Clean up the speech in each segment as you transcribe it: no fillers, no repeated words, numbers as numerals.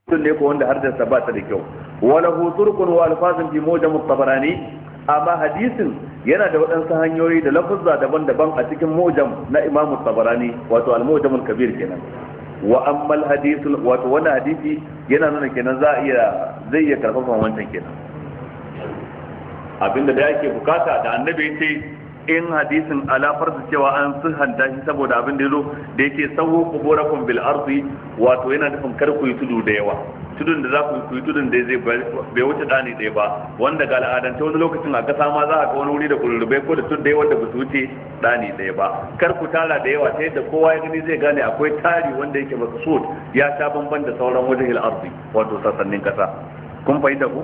sun ne ko wanda har da ba ta da kyau wala hu turqun wa alfazun fi mujam at-tabarani amma hadisin yana da waɗansu hanyoyi da lafuzza daban-daban a cikin mujam na Imam at-Tabarani wato al-Mujam al-Kabir kenan wa amma al-hadith wato wannan hadisi yana nuna kenan zai iya karfafa wancan kenan abinda da yake bukata da annabi ya ce in hadisin ala farzu cewa an sihanta shi saboda abin da yazo da yake sawu quburakum bil ardi wato yana nufin kar ku yi tudu da yawa tudun da za ku yi tudun da zai bai wuce dani ɗaya ba wanda ga al'adance wani lokacin a kasa ma za a ga wani wuri da kullubai ko da tudun wanda ba su wuce dani ɗaya ba kar ku tara da yawa ta yadda kowa ya gani zai gane akwai tari wanda yake maksud ya sha bamban da sauran wajhil ardi wato sassanin kasa kun fahimta ku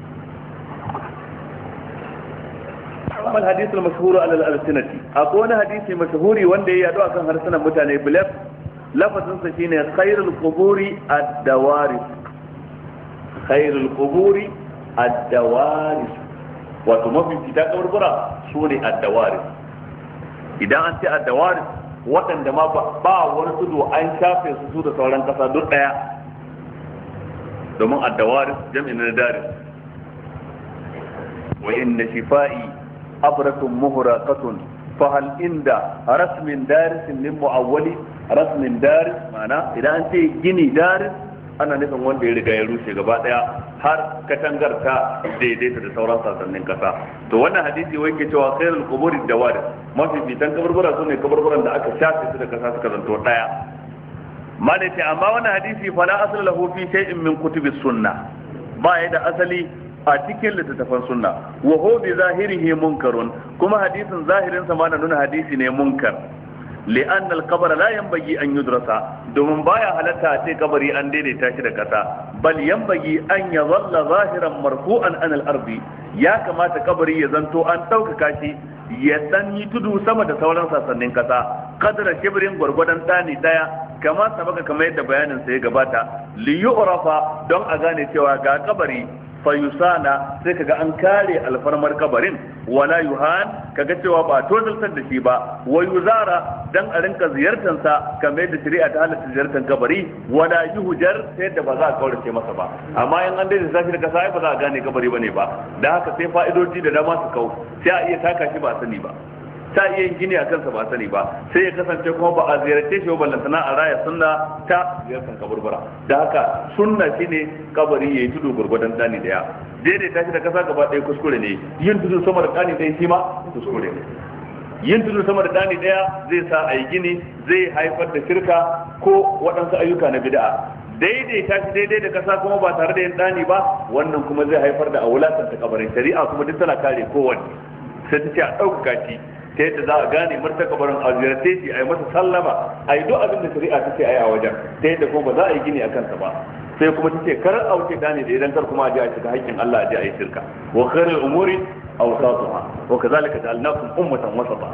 amma hadithul mashhur ala al-alsinati akwai wani hadisi mashhuri wanda ya yado akan harsunan mutane bilaf lafazin sa shine khairul quburi ad-dawaris khairul quburi ad-dawaris wato mafi fita kaburbura sune ad-dawaris idan an ce ad-dawaris waɗanda ma ba wani tudu an shafe su da sauran kasa duk daya domin ad-dawaris jam'in na daris wa inna shifai أبرة مهراقة فهل عند رسم دارس من معول رسم دارس معناه إذا أنت جني دارس أنا نفهم وين بيرجع يروح جبات يا har katangar ta daidaita da sauran sassanin kasa to wannan hadisi wai ke cewa khairul quburi dawaris mafi fitan kaburbura sune kaburburan da aka shafe su da kasa suka zanto daya malaka amma wannan hadisi fala asla lahu fi shay'in min kutubis sunnah ba ya da asali a cikin littattafan sunna wa huwa bi zahirihi munkarun kuma hadisin zahirin sa ma na nuna hadisi ne munkar li'an al-qabr la yanbaghi an yudrasa domin baya halatta a ce kabari an daidaita shi da kasa bal yanbaghi an yadhalla zahiran marfu'an an al-ardi ya kamata kabari ya zanto an daukaka shi ya dan yi tudu sama da sauran sassanin kasa kadara shibrin gurgudan dani daya kama sabaka kamar yadda bayanin sa ya gabata li yu'rafa don a gane cewa ga kabari fayusana sai kaga an kare alfarmar kabarin wala yuhan kaga cewa ba tozaltar da shi ba wa yuzara dan a rinka ziyartar sa kamar da shari'a ta halatta ziyartar kabari wala yuhjar sai da ba za a kaurace masa ba amma in an daina zafi da kasa ba za a gane kabari bane ba da haka sai fa'idoji da dama su kau sai a iya taka shi ba sani ba ta iya yin gini a kansa ba sani ba sai ya kasance kuma ba a ziyarce shi ba lantana a raya sunna ta ziyartar kaburbura da haka sunna shine kabari yayi tudu gurgudan dani daya daidaita shi da kasa gaba ɗaya kuskure ne yin tudu sama da dani daya shi ma kuskure ne yin tudu sama da dani daya zai sa a yi gini zai haifar da shirka ko waɗansu ayyuka na bid'a daidaita shi daidai da kasa kuma ba tare da yin dani ba wannan kuma zai haifar da a wulakanta kabarin shari'a kuma duk tana kare kowanne sai ta ce a ɗaukaka shi ta yadda za a gane martakabarin a ziyarce shi a yi masa sallama a yi duk abin da shari'a ta ce a yi a wajen ta yadda kuma ba za a yi gini a kansa ba sai kuma ta ce kar a wuce dani da idan kar kuma a je a shiga haƙƙin Allah a je a yi shirka wa khairul umuri awsatuha wa kadhalika ja'alnakum ummatan wasata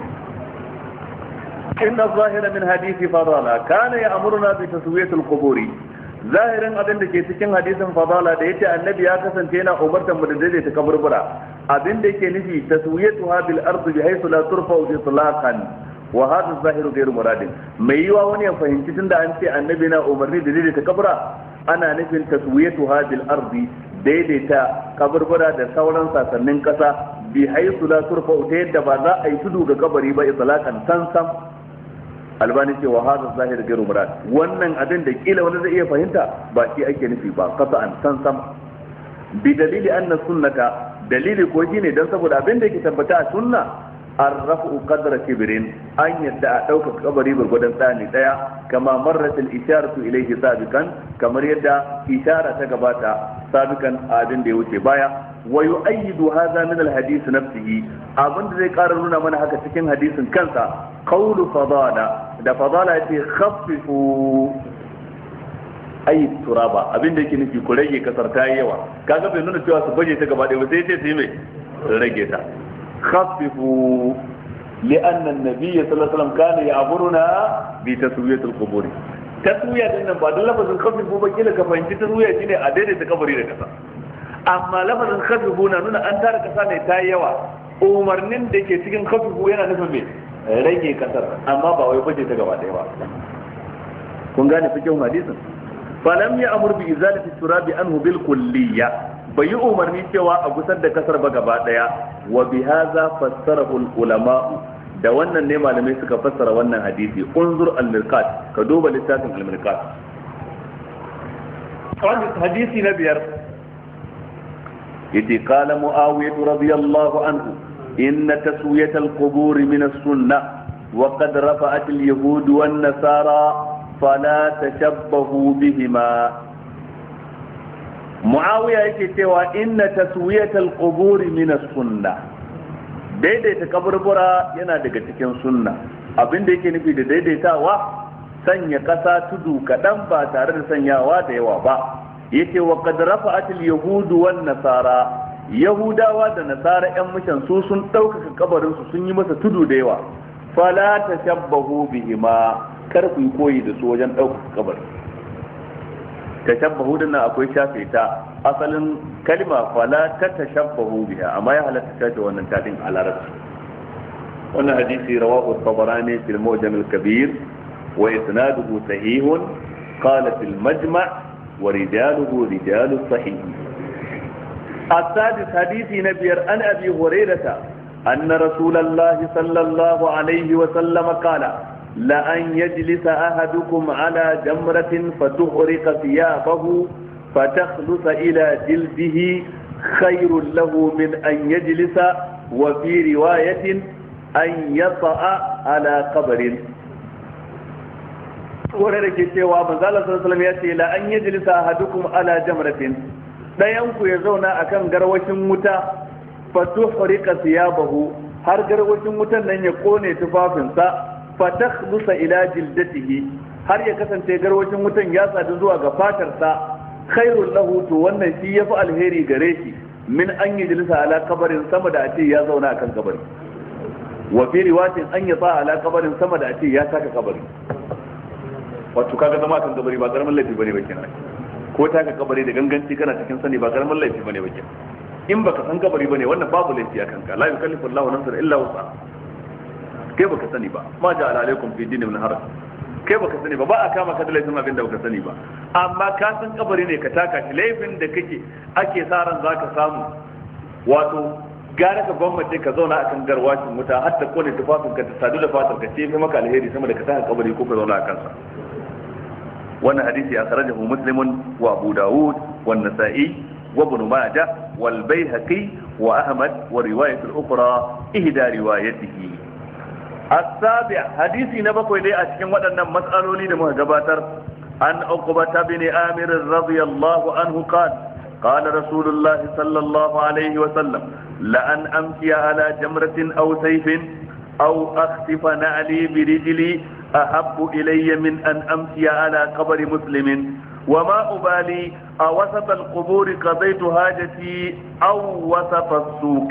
inna zahira min hadisi fadala kana ya'muruna bi taswiyatil quburi zahirin abin da ke cikin hadisin fadala da yace annabi ya kasance yana umartar mu da daidaita kaburbura abin da yake nufi taswiyatuha bil ardi bi haythu la turfa itlaqan wa hadha zahiru ghayr muradin mai yiwa wani ya fahimci tunda an ce annabi na umarni da daidaita kabura ana nufin taswiyatuha bil ardi daidaita kaburbura da sauran sasannin kasa bi haythu la turfa ta yadda ba za a yi tudu ga kabari ba itlaqan sansam albani ce wa hadha zahir ghayr murad wannan abin da kila wani zai iya fahimta ba shi ake nufi ba qat'an sansam bi dalili anna sunnata dalili ko shine dan saboda abin da yake tabbata a sunna arrafu qadra kibrin an yadda a dauka kabari gurgudan tsani daya kama marrat al isharatu ilayhi sabiqan kamar yadda ishara ta gabata sabiqan abin da ya wuce baya wa yu'ayyidu hadha min al hadith nafsihi abin da zai ƙara nuna mana haka cikin hadisin kansa qawlu fadala da fadala yace khaffifu ayi turaba abinda yake nufi ku rage kasar ta yi yawa kaga bai nuna cewa su baje ta gaba ɗaya ba sai ce su yi mai rage ta khaffifu li'anna an-nabiy sallallahu alaihi wasallam kana ya'muruna bi taswiyatil qubur taswiya din nan ba da lafazin khaffifu ba kila ka fahimci taswiya shine a daidaita kabari da kasa amma lafazin khaffifu na nuna an tara kasa ne ta yi yawa umarnin da ke cikin khaffifu yana nufin me rage kasar amma ba wai baje ta gaba ɗaya ba kun gane fikin hadisin falam ya amur bi izalati turabi anhu bil kulliyya, bai yi umarni cewa a gusar da kasar ba gaba daya. Wa bi hadha fassarahu al ulama, da wannan ne malamai suka fassara wannan hadisi. Unzur al mirqat, ka duba littafin al mirqat. wannan hadisi na biyar yace qala muawiyah radiyallahu anhu inna taswiyat al qubur min as sunnah wa qad rafa'at al yahud wan nasara fala tashabbahu bihima. Muawiya yake cewa inna taswiyatal quburi min as-sunnah, daidaita kaburbura yana daga cikin sunna. Abinda yake nufi da daidaitawa, sanya kasa tudu kadan ba tare da sanyawa da yawa ba. Yace wa qad rafa'atil yahud wan nasara, yahudawa da nasara yan mushan su sun ɗaukaka kabarin su sun yi masa tudu da yawa. Fala tashabbahu bihima, kar ku koyi da su wajen ɗaukaka kabari. tashabbahu din nan akwai shafe ta, asalin kalma fala ta tashabbahu biha, amma ya halatta shafe wannan tadin a larabci. wannan hadisi rawahu at-tabarani fil mu'jam al-kabir wa isnaduhu sahihun, qala fil majma' wa rijaluhu rijalu sahih. السادس حديث نبي عن أبي هريرة أن رسول الله صلى الله عليه وسلم قال لأن يجلس أحدكم على جمرة فتحرق ثيابه فتخلص إلى جلده خير له من أن يجلس وفي رواية أن يطأ على قبر. ورد كتوى من ذلك صلى الله عليه وسلم يأتي لأن يجلس أحدكم على جمرة، ɗayanku ya zauna akan garwashin wuta fatuhrika thiyabahu, har garwashin wutan nan ya kone tufafinsa, fatakhlusa ila jildatihi, har ya kasance garwashin wutan ya sadu zuwa ga fatarsa, khairul lahu, to wannan shi yafi alheri gare shi min an yajlisa ala kabarin, sama da ace ya zauna akan kabari. wa fi riwayatin an yata ala kabarin, sama da ace ya saka kabari. wato kaga zama akan kabari ba karamin laifi bane ba kenan, ko ta ka kabari da ganganci kana cikin sani ba karamin laifi bane ba kenan. in baka san kabari bane wannan babu laifi akan ka, la yukallifu Allahu nafsan illa wus'aha. kai baka sani ba, ma ja'ala alaikum fi dinin min haraj, kai baka sani ba, ba a kama ka da laifin abin da baka sani ba. amma ka san kabari ne ka taka shi, laifin da kake ake sa ran zaka samu, wato gara ka gwamnati ka zauna akan garwashin wuta har ta kone tufafin ka ta sadu da fatar ka, ce fi maka alheri sama da ka taka kabari ko ka zauna akan sa. wannan hadisi akhrajahu muslimun wa abu daud wa an-nasa'i wa ibn majah wal bayhaqi wa ahmad wa riwayat al-ukhra ihda riwayatihi. as-sabi' hadisi na bakwai dai a cikin waɗannan mas'aloli da muka gabatar, an uqbah bin amir radiyallahu anhu qala qala rasulullah sallallahu alaihi wa sallam la an amshi ala jamratin aw sayfin aw akhsifa na'li bi rijli أحب إلي من أن أمشي على قبر مسلم وما أبالي أوسط القبور قضيت حاجتي أو وسط السوق.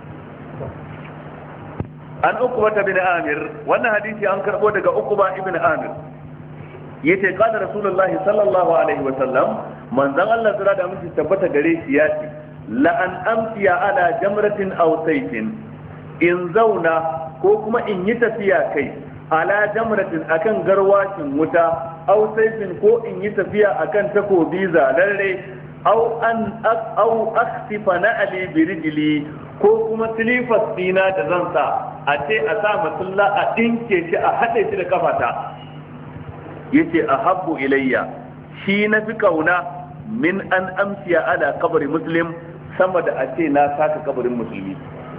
عن عقبة بن عامر، وأن حديثي أنكر بودك عقبة بن عامر yace qala rasulullahi sallallahu alaihi wa sallam, manzon Allah zira da mutum tabbata gare shi yace la an amsiya ala jamratin aw sayfin, in zauna ko kuma in yi tafiya kai ala jamratin akan garwashin wuta, aw sayfin ko in yi tafiya akan takobi zalarre, aw akhsifa na'li bi rijli, ko kuma silifas dina da zan sa a ce a sa masulla a dinke shi a haɗe shi da kafata. yace ahabbu ilayya, shi na fi kauna min an amsiya ala kabari muslim, sama da a ce na saka kabarin musulmi.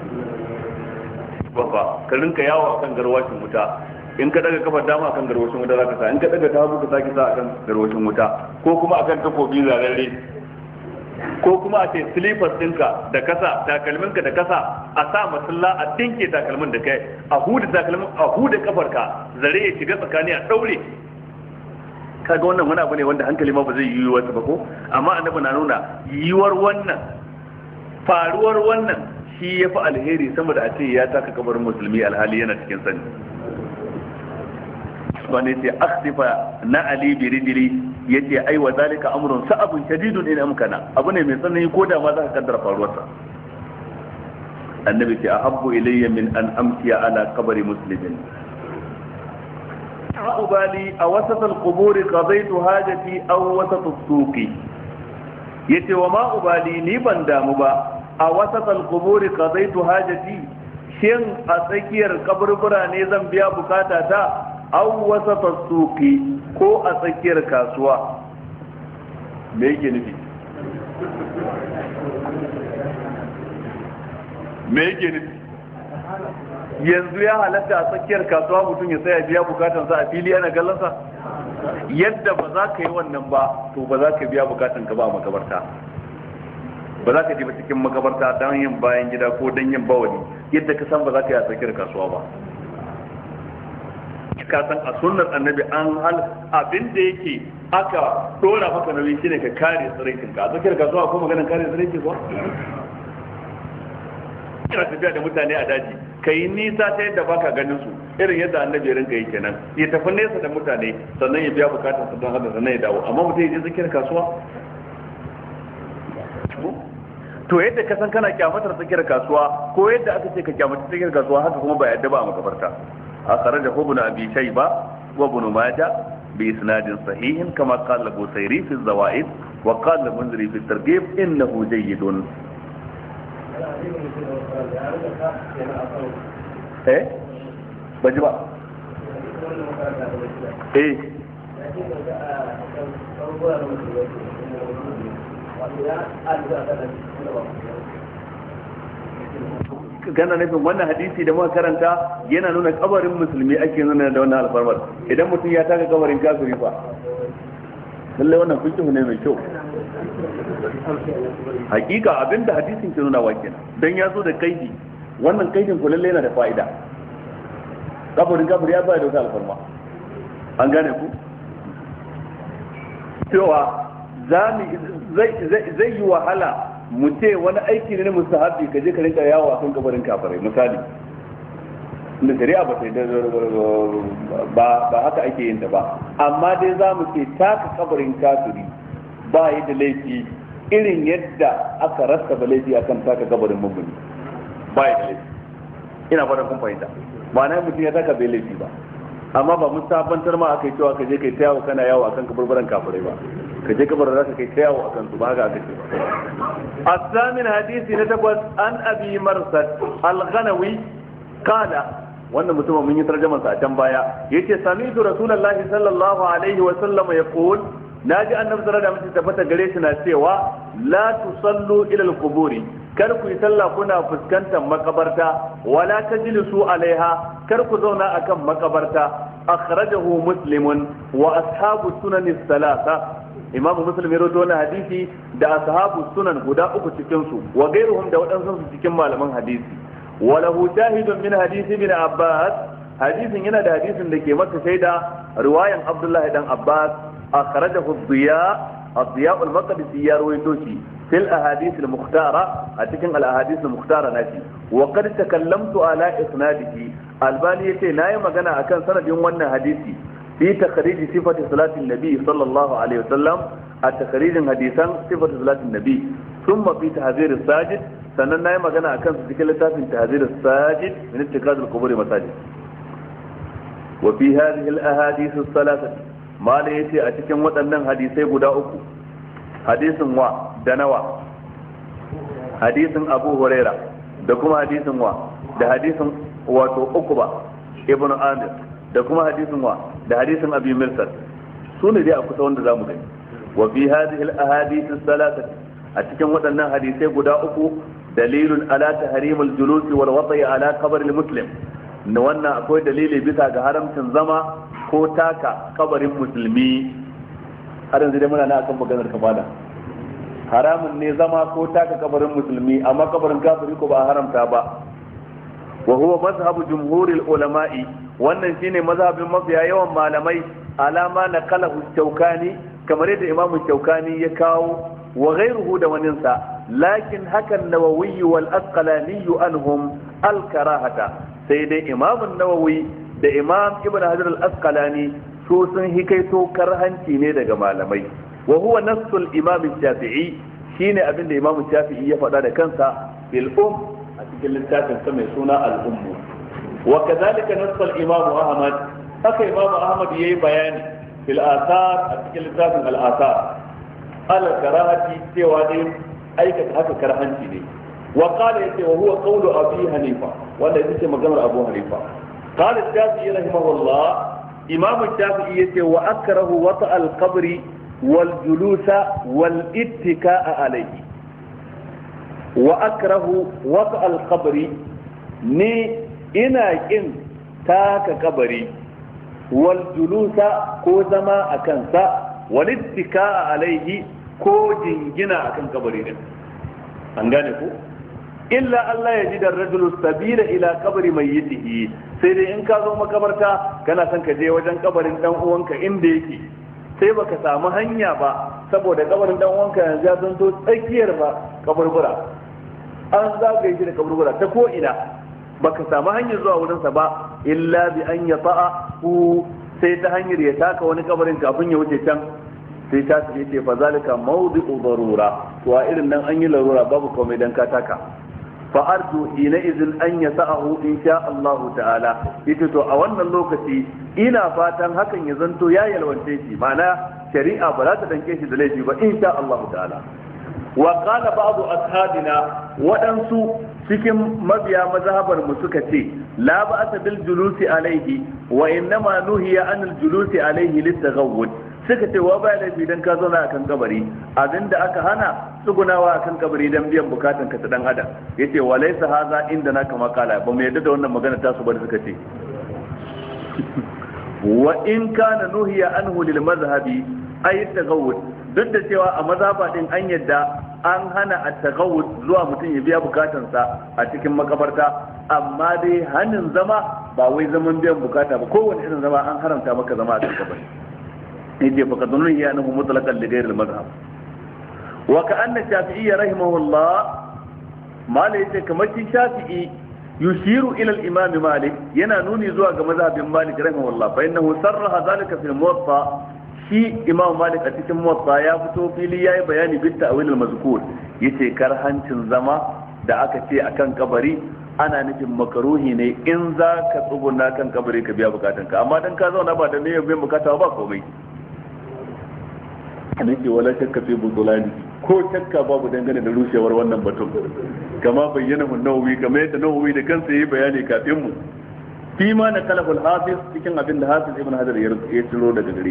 baka ka rinka yawo akan garwashin wuta, in ka daga kafar dama akan garwashin wuta zaka sa, in ka daga ta hagu ka saki sa akan garwashin wuta, ko kuma akan takobi zararre, ko kuma a ce slippers ɗinka da kasa, takalminka da kasa, a sa masulla a dinke takalmin da kai, a huda takalmin, a huda kafarka, zare ya shiga tsakani a daure. kaga wannan wani abu ne wanda hankali ma ba zai yi wata ba ko, amma annabi na nuna yiwuwar wannan, faruwar wannan shi ya fi alheri sama da a ce ya taka kabarin musulmi alhali yana cikin sani. wani ce akhsifa na ali biridiri, yace ai wa zalika amrun sa'abun shadidun in amkana, abu ne mai tsanani ko da ma za ka kaddara faruwarsa. annabi ce ahabbu ilayya min an amsiya ala qabri muslimin ubali a wasat al-qubur qadaytu hajati aw wasat as-suq yace wa ma ubali ni ban damu ba a wasat al-qubur qadaytu hajati shin a tsakiyar kaburbura ne zan biya bukata ta aw wasat as-suq ko a tsakiyar kasuwa me yake nufi yanzu ya halatta a tsakiyar kasuwa mutum ya tsaya biya bukatansa a fili ana gallansa yadda ba za ka yi wannan ba to ba za ka biya bukatan ka ba a makabarta ba za ka je ba cikin makabarta don yin bayan gida ko don yin bawali yadda ka san ba za ka yi a tsakiyar kasuwa ba ka san a sunnar annabi an hal abin da yake aka dora maka nauyi shine ka kare tsiraitin ka a tsakiyar kasuwa ko maganar kare tsiraitin ba kira tafiya da mutane a daji ka yi nisa ta yadda baka ganin su irin yadda annabi rinka yi kenan ya tafi nesa da mutane sannan ya biya bukatar su don haka sannan ya dawo amma mutum ya je tsakiyar kasuwa to yadda ka san kana kyamatar tsakiyar kasuwa ko yadda aka ce ka kyamata tsakiyar kasuwa haka kuma ba yadda ba a makabarta akhraja ibn abi shayba wa ibn majah bi isnadin sahihin kama qala busairi fi zawaid wa qala munziri fi targhib innahu jayyidun baji ba kana nufin wannan hadisi da muka karanta yana nuna kabarin musulmi ake nuna da wannan alfarmar idan mutum ya taka kabarin kafiri fa lallai wannan fikihu ne mai kyau hakika abinda hadisin ke nuna wakil dan ya zo da kaidi wannan kaidin ko lallai yana da fa'ida kabarin kafiri ya bayar da wata alfarma an gane ku cewa zai yi wahala mu ce wani aiki ne na mustahabi ka je ka rinka yawo a kan kabarin kafirai misali da shari'a ba sai ba haka ake yin ta ba amma dai za mu ce taka kabarin kafiri ba yi da laifi irin yadda aka rasa ba laifi akan taka kabarin mummuni ba yi da laifi ina fara kun fahimta ma'ana mutum ya taka bai laifi ba amma ba mun sabantar ma aka yi cewa ka je kai ta yawo kana yawo akan kaburburan kafirai ba ka je kabarin za ka kai ta yawo akan su ba haka aka ce ba الثامن حديث نتقص عن أبي مرثد الغنوي قال wannan mutumin mun yi tarjaman sa a can baya yace sami'tu rasulullahi sallallahu alaihi wa sallam yaqul naji annabi sallallahu alaihi wasallam tabbata gare shi na cewa la tusallu ila al-quburi kar ku yi sallah kuna fuskantar makabarta wala tajlisu alaiha kar ku zauna akan makabarta akhrajahu muslimun wa ashabu sunan as-salasa imamu muslim ya rawaito wannan hadisi da ashabu sunan guda uku cikin su wa gairuhum da wadansu cikin malaman hadisi وله شاهد من حديث ابن عباس حديث هنا ده حديث da ke maka shaida riwayan Abdullah dan Abbas akhrajahu الضياء المقدسي ya rawaito shi fil ahadith al-mukhtara a cikin al-ahadith al-mukhtara nashi wa qad takallamtu ala isnadihi albani yace nayi magana akan sanadin wannan hadisi fi takhrij sifati salatin nabi sallallahu alaihi wasallam a takhrijin hadisan sifati salatin nabi thumma fi tahzir as-sajid sannan na yi magana a kansu cikin littafin tahzir as-sajid min ittikaz al-qubur masajid wa fi hadhihi al-ahadith as-salasah mala yace a cikin waɗannan hadisai guda uku hadisin wa da nawa hadisin Abu Huraira da kuma hadisin wa da hadisin wato Uqba ibn Amir da kuma hadisin wa da hadisin Abi Mirsad sune dai a kusa wanda zamu gani wa fi hadhihi al-ahadith as-salasah a cikin waɗannan hadisai guda uku dalilun ala tahrimul julusi wal wata'i ala qabr al muslim na wannan akwai dalili bisa ga haramcin zama ko taka kabarin musulmi har yanzu dai muna na akan maganar kamala haramun ne zama ko taka kabarin musulmi amma kabarin kafiri ko ba haramta ba wa huwa mazhabu jumhuril ulama'i wannan shine mazhabin mafiya yawan malamai alama na kalahu shaukani kamar yadda imamu shaukani ya kawo wa ghayruhu da waninsa lakin hakan nawawi wal asqalani anhum al karahata sai dai imam an-nawawi da imam ibn hajar al asqalani su sun hikaito karhanci ne daga malamai wa huwa nassul imam shafi'i shine abinda imam shafi'i ya faɗa da kansa bil a cikin littafin sa mai suna al wa kadhalika nassal imam ahmad haka Imam Ahmad yayi bayani fil athar a cikin littafin al athar ala karahati cewa dai aikata haka karhanci ne wa qala yace wa huwa qawlu Abi Hanifa wanda yake maganar Abu Hanifa qala Shafi'i rahimahullah Imam Shafi'i yace wa akrahu wata al qabri wal julusa wal ittika'a alayhi wa akrahu wata al qabri ni ina kin taka kabari wal julusa ko zama a kansa wal ittika alaihi ko jingina akan kabari din an gane ko illa Allah ya ji da rajulu sabila ila kabari mayyitihi sai dai in ka zo makabarta kana son ka je wajen kabarin dan uwanka inda yake sai baka samu hanya ba saboda kabarin dan uwanka yanzu ya zanto tsakiyar ba kaburbura an zagaye shi da kaburbura ta ko ina baka samu hanyar zuwa wurinsa ba illa bi an yata'a hu sai ta hanyar ya taka wani kabarin kafin ya wuce can sai ta ce fa zalika mawdi'u darura to a irin nan an yi larura babu komai dan ka taka fa arju ina izin an yata'ahu insha Allah ta'ala yace to a wannan lokaci ina fatan hakan ya zanto ya yalwance shi ma'ana shari'a ba za ta danke shi da laifi ba insha Allah ta'ala wa qala ba'du ashabina wadansu cikin mabiya mazhabar mu suka ce la ba'sa bil julusi alaihi wa innama nuhiya anil julusi alaihi litaghawwud suka ce wa ba laifi dan ka zauna akan kabari abinda aka hana tsugunawa akan kabari dan biyan bukatun ka ta dan adam yace wa laysa hadha indana kama kala ba mu yadda da wannan magana ta su ba suka ce wa in kana nuhiya anhu lil mazhabi ay taghawwud duk da cewa a mazhaba din an yadda an hana at-taghawud zuwa mutum ya biya bukatansa a cikin makabarta amma dai hanin zama ba wai zaman biyan bukata ba kowane irin zama an haramta maka zama a cikin kabari yace fa kadunun ya nahu mutlaqan li ghayr al-madhhab wa ka'anna shafi'i rahimahullah malai yace kamar shi shafi'i yushiru ila al-imam malik yana nuni zuwa ga mazhabin malik rahimahullah fa innahu sarraha zalika fil muwatta shi imam malik a cikin muwatta ya fito fili yayi bayani bit ta'wil al-mazkur yace karhancin zama da aka ce akan kabari ana nufin makaruhi ne in za ka tsuguna kan kabari ka biya bukatanka amma dan ka zauna ba da niyyar biyan bukata ba komai nake wala shakka fi butulani ko shakka babu dangane da rushewar wannan batun kama bayyana mun nawawi kamar yadda nawawi da kansa yayi bayani kafin mu fi ma na kalaful hafiz cikin abin da hafiz ibn hajar ya tsiro daga gare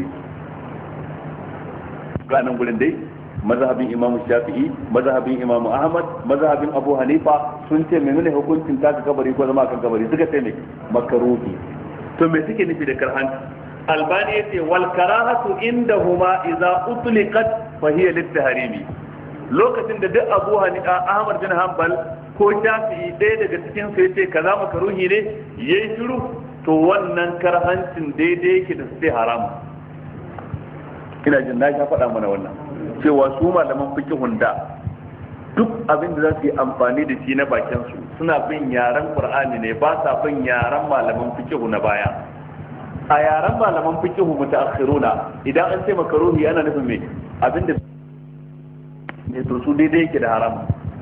ganin gurin dai mazhabin imam shafi'i mazhabin imam ahmad mazhabin abu hanifa sun ce menene hukuncin taka kabari ko zama kan kabari suka ce ne makaruhi to me suke nufi da karhanci albani yace wal karahatu indahuma idza utliqat fa hiya lit-tahrimi lokacin da duk abu hanifa ahmad bin hanbal ko shafi'i ɗaya daga cikin su yace kaza makaruhi ne yayi shiru to wannan karhancin daidai yake da sai haram ina jin na faɗa mana wannan cewa su malaman fiqhun da duk abin da za su yi amfani da shi na bakin su suna bin yaren qur'ani ne ba sa bin yaren malaman fiqhu na baya a yaren malaman fiqhu mutaakhiruna idan an ce makaruhi ana nufin me abin da ne to su daidai yake da haram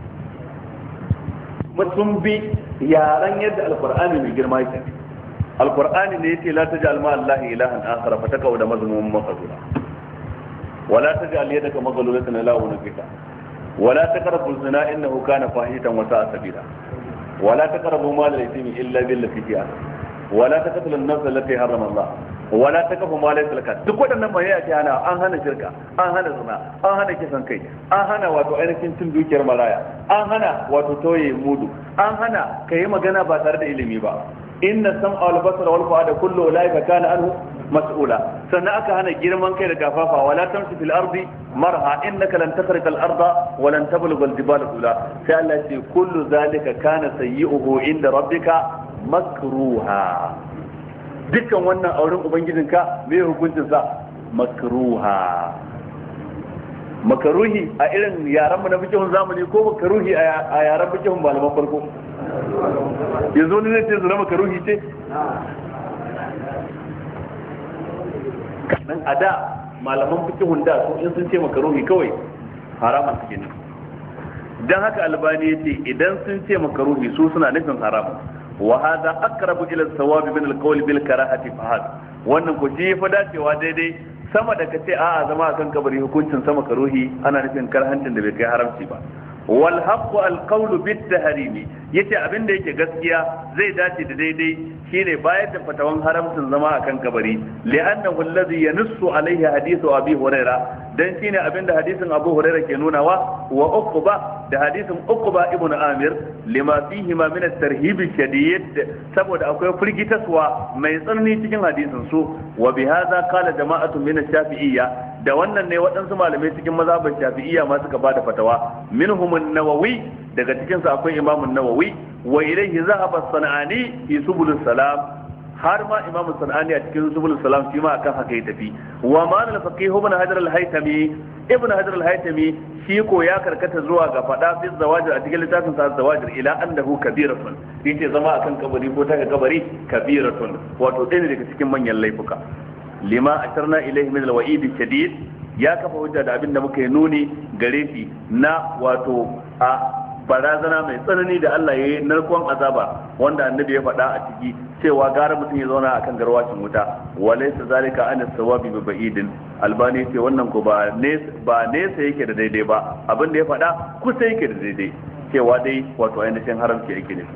mutum bi yaren yadda alqur'ani mai girma yake alqur'ani ne yace la taj'al ma allahi ilahan akhar fa taqaw da mazmumun maqdura ولا تجعل يدك مغلولة إلى عنقك ولا تقربوا الزنا إنه كان فاحشة وساء سبيلا ولا تقربوا مال اليتيم إلا بالتي هي أحسن ولا تقتلوا النفس التي حرم الله ولا تقف ما ليس لك duk waɗannan mai yake hana an hana shirka an hana zina an hana kisan kai an hana wato ainihin cin dukiyar maraya an hana wato toye mudu an hana kai magana ba tare da ilimi ba inna sam'a wal basara wal fu'ada kullu ulaika kana anhu mas'ula sannan aka hana girman kai da gafafa wala tamshi fil ardi marha innaka lan takhriqa al arda wa lan tablugha al jibala tula sai Allah ce kullu zalika kana sayyi'uhu inda rabbika makruha dukkan wannan auren ubangijinka me hukuncin sa makruha makaruhi a irin yaran mu na fikihun zamani ko makaruhi a yaran fikihun malaman farko yanzu ne zai ce zura makaruhi ce nan a da malaman fikihun da su in sun ce makaruhi kawai haramun suke ne dan haka albani yace idan sun ce makaruhi su suna nufin haramun wa hadha aqrabu ila as-sawab min al-qawl bil karahati fa wannan ku ji fa dacewa daidai sama da kace a'a zama akan kabari hukuncin sama karuhi ana nufin karhancin da bai kai haramci ba wal haqqu al qawlu bit tahrimi yace abinda yake gaskiya zai dace da daidai shine bayar da fatawan haramcin zama akan kabari li'annahu alladhi yanussu alaihi hadithu abi huraira dan shine abinda hadisin abu huraira ke nunawa wa uqba da hadisin uqba ibn amir lima fihi ma min at-tarhib shadid saboda akwai firgitaswa mai tsanani cikin hadisin su wa bi hadha qala jama'atun min ash-shafi'iyya da wannan ne waɗansu malamai cikin mazhabin shafi'iyya ma suka bada fatawa minhum an-nawawi daga cikin su akwai imam an-nawawi wa ilayhi zahaba as-sanani fi subul salam har ma imam as-sanani a cikin subul salam shi ma akan haka ya tafi wa ma al-faqih ibn hajar al-haytami shi ko ya karkata zuwa ga fada fi zawajir a cikin littafin sa zawajir ila annahu kabiratun yace zama akan kabari ko ta kabari kabiratun wato ɗaya daga cikin manyan laifuka lima asharna ilayhi min alwa'id shadid ya kafa hujja da abin da muka yi nuni gare shi na wato a barazana mai tsanani da Allah ya yi narkon azaba wanda annabi ya faɗa a ciki cewa gara mutum ya zauna akan garwacin wuta walaysa zalika an as-sawabi bi ba'idin albani ce wannan ko ba nesa yake da daidai ba abin da ya faɗa kusa yake da daidai cewa dai wato ainihin haramci yake ne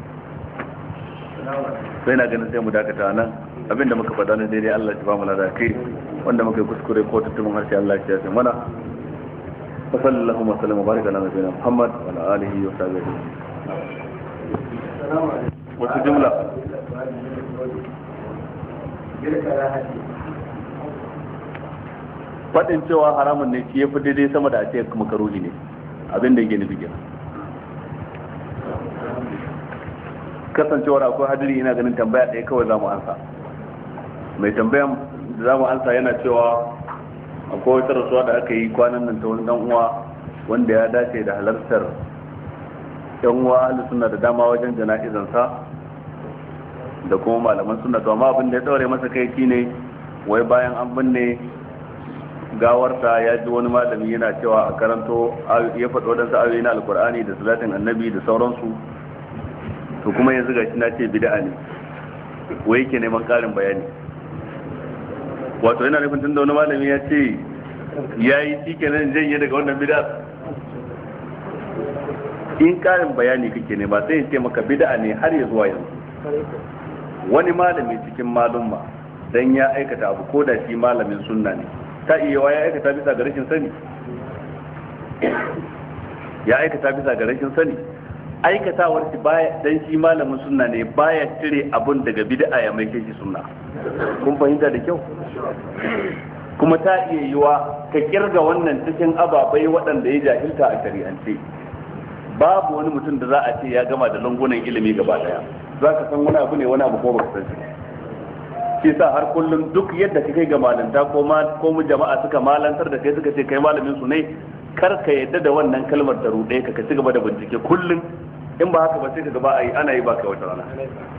sai na ganin sai mu dakata nan abinda muka faɗa na daidai Allah ya ba mu lada kai wanda muka yi kuskure ko tuttumin harshe Allah ya ce mana wa sallallahu wa sallam wa baraka ala nabiyina Muhammad wa ala alihi wa sahbihi wata jumla faɗin cewa haramun ne shi ya fi daidai sama da a ce makaruhi ne abinda yake nufi kenan kasancewar akwai hadiri ina ganin tambaya ɗaya kawai za mu ansa mai tambayan da za mu ansa yana cewa akwai wata rasuwa da aka yi kwanan nan ta wani dan uwa wanda ya dace da halartar yan uwa ahli sunna da dama wajen jana'izansa da kuma malaman sunna to amma abin da ya daure masa kai shine wai bayan an binne gawarsa ya ji wani malami yana cewa a karanto ya faɗo wadansu ayoyi na alkur'ani da salatin annabi da sauransu to kuma yanzu gashi na ce bid'a ne wai yake neman ƙarin bayani wato yana nufin tun da wani malami ya ce ya yi shi kenan janye daga wannan bid'a in ƙarin bayani kake ne ba sai in ce maka bid'a ne har ya zuwa yanzu wani malami cikin malumma dan ya aikata abu ko da shi malamin sunna ne ta iya ya aikata bisa ga rashin sani ya aikata bisa ga rashin sani aikatawar shi baya dan shi malamin sunna ne baya cire abun daga bid'a ya mai kai shi sunna kun fahimta da kyau kuma ta iya yiwa ka kirga wannan cikin ababai waɗanda ya jahilta a shari'ance babu wani mutum da za a ce ya gama da lungunan ilimi gaba daya za ka san wani abu ne wani abu ko ba ka san shi sa har kullum duk yadda ka kai ga malanta ko mu jama'a suka malantar da kai suka ce kai malamin su ne kar ka yadda da wannan kalmar da ruɗe ka ci gaba da bincike kullum in ba haka ba sai ka gaba a yi ana yi ba kai wata rana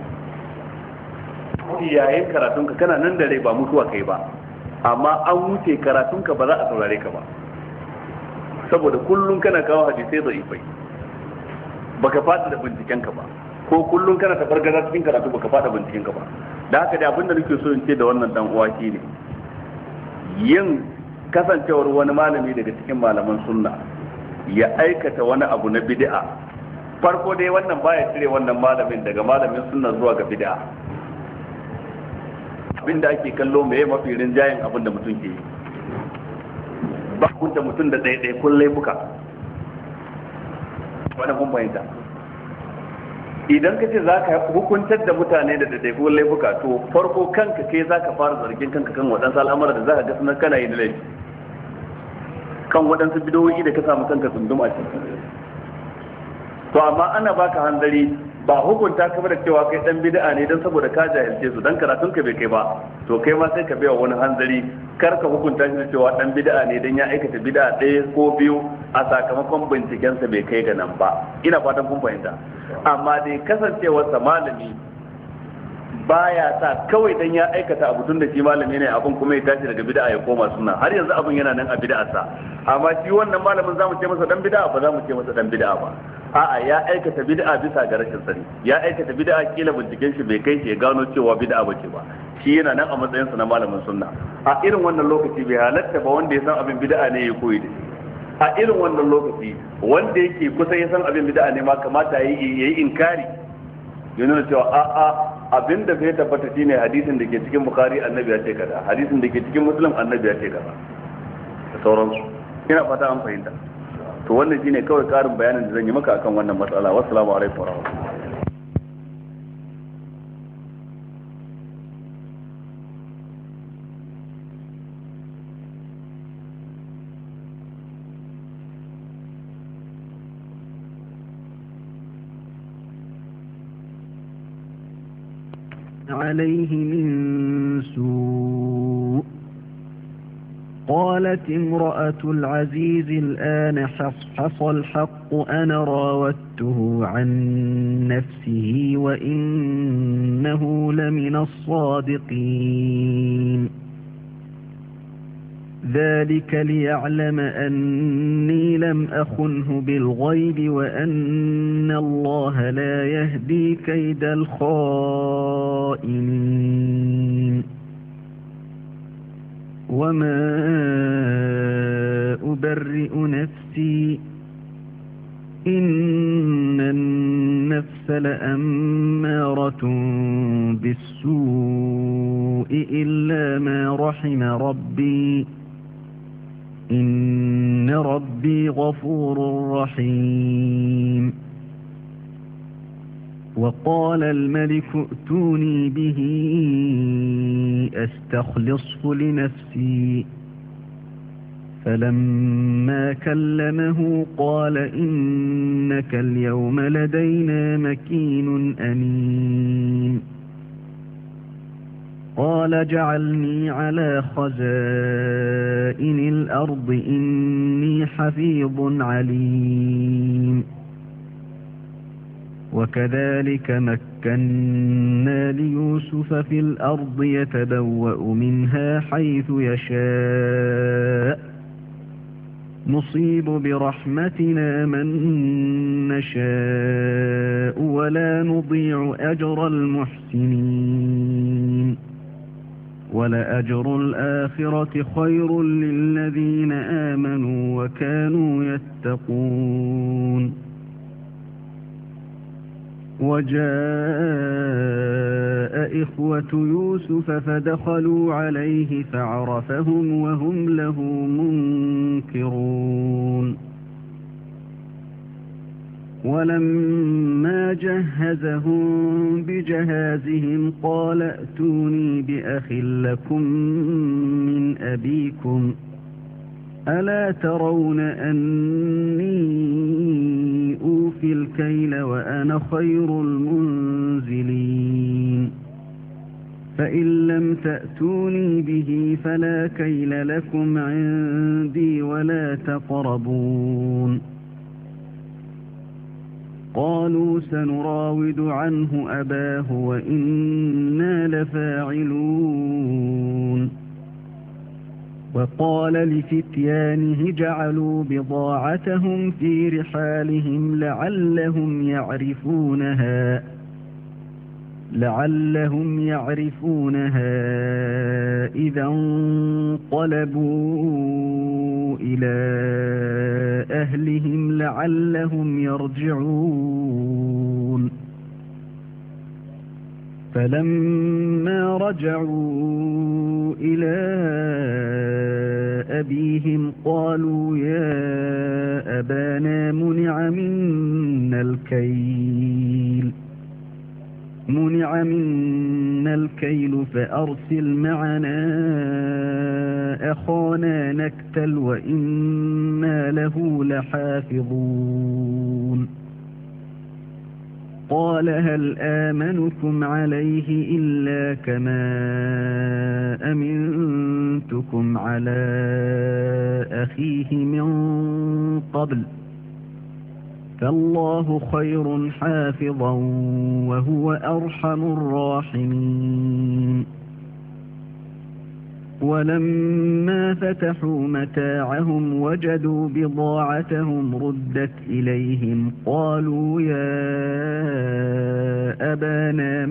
yayin karatunka kana nan da rai ba mutuwa kai ba amma an wuce karatunka ba za a saurare ka ba saboda kullum kana kawo hadisai da'ifai baka fada da bincikenka ba ko kullum kana tafargaza cikin karatu baka fada bincikenka ba da haka da abin da nake so in ce da wannan dan uwa ne yin kasancewar wani malami daga cikin malaman sunna ya aikata wani abu na bid'a farko dai wannan baya cire wannan malamin daga malamin sunna zuwa ga bid'a abinda ake kallo meye mafi rinjayen abin da mutum ke yi ba kunta mutum da ɗaiɗai kun laifuka wani kun fahimta idan ka ce za ka hukuntar da mutane da ɗaiɗai kun laifuka to farko kanka kai za ka fara zargin kanka kan waɗansu al'amura da za ka ga sunan kana yi da laifi kan waɗansu bidowoyi da ka samu kanka tsundum a ciki to amma ana baka hanzari ba hukunta ka da cewa kai dan bid'a ne dan saboda ka jahilce su dan karatun ka bai kai ba to kai ma sai ka bai wani hanzari kar ka hukunta shi da cewa dan bid'a ne dan ya aikata bid'a ɗaya ko biyu a sakamakon binciken sa bai kai ga nan ba ina fatan kun fahimta amma dai kasancewar sa malami baya sa kawai dan ya aikata abu tun da shi malami ne abun kuma ya tashi daga bid'a ya koma sunna, har yanzu abun yana nan a bid'a sa. Amma shi wannan malamin zamu ce masa dan bid'a ba zamu ce masa dan bid'a ba, a'a ya aikata bid'a bisa ga rashin sani, ya aikata bid'a kila binciken shi bai kai shi ya gano cewa bid'a bace ba, shi yana nan a matsayin sa na malamin sunna. A irin wannan lokaci bai halatta ba wanda ya san abin bid'a ne ya koyi da shi. A irin wannan lokaci wanda yake kusa ya san abin bid'a ne ma kamata yayi inkari, ya nuna cewa a'a abin da bai tabbata shine hadisin da ke cikin Bukhari annabi ya ce kaza, hadisin da ke cikin Muslim annabi ya ce kaza da sauransu. Ina fata an fahimta. To wannan shine kawai karin bayanin da zan yi maka akan wannan matsala. Wassalamu alaikum warahmatullahi. عليه من سوء. قالت امرأة العزيز الآن حصى الحق أنا راودته عن نفسه وإنه لمن الصادقين. ذلك ليعلم أني لم أخنه بالغيب وأن الله لا يهدي كيد الخائنين. وما أبرئ نفسي إن النفس لأمارة بالسوء إلا ما رحم ربي إن ربي غفور رحيم. وقال الملك ائتوني به أستخلصه لنفسي. فلما كلمه قال إنك اليوم لدينا مكين أمين. قال جعلني على خزائن الأرض إني حفيظ عليم. وكذلك مكنا ليوسف في الأرض يتبوأ منها حيث يشاء نصيب برحمتنا من نشاء ولا نضيع أجر المحسنين. ولأجر الآخرة خير للذين آمنوا وكانوا يتقون. وجاء إخوة يوسف فدخلوا عليه فعرفهم وهم له منكرون. ولما جهزهم بجهازهم قال ائتوني بأخ لكم من أبيكم ألا ترون أني أوفي الكيل وأنا خير المنزلين. فإن لم تأتوني به فلا كيل لكم عندي ولا تقربون. قالوا سنراود عنه أباه وإنا لفاعلون. وقال لفتيانه جعلوا بضاعتهم في رحالهم لعلهم يعرفونها إذا انقلبوا إلى أهلهم لعلهم يرجعون. فلما رجعوا إلى أبيهم قالوا يا أبانا منع منا الكيل فأرسل معنا أخانا نكتل وإنا له لحافظون. قال هل آمنكم عليه إلا كما أمنتكم على أخيه من قبل فالله خير حافظا وهو أرحم الراحمين. ولما فتحوا متاعهم وجدوا بضاعتهم ردت إليهم قالوا يا أبانا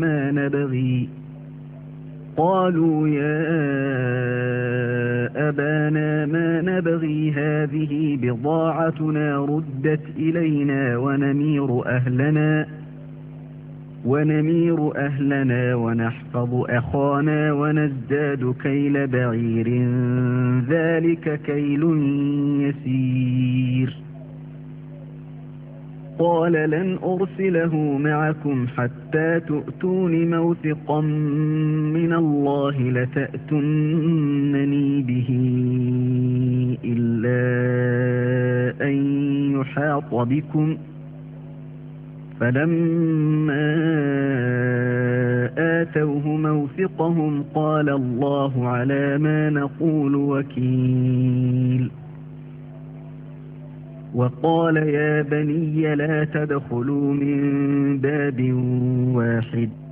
ما نبغي هذه بضاعتنا ردت إلينا ونمير أهلنا ونحفظ أخانا ونزداد كيل بعير ذلك كيل يسير. قال لن أرسله معكم حتى تؤتون موثقا من الله لتأتونني به إلا أن يحاط بكم. فلما آتوه موثقهم قال الله على ما نقول وكيل. وقال يا بني لا تدخلوا من باب واحد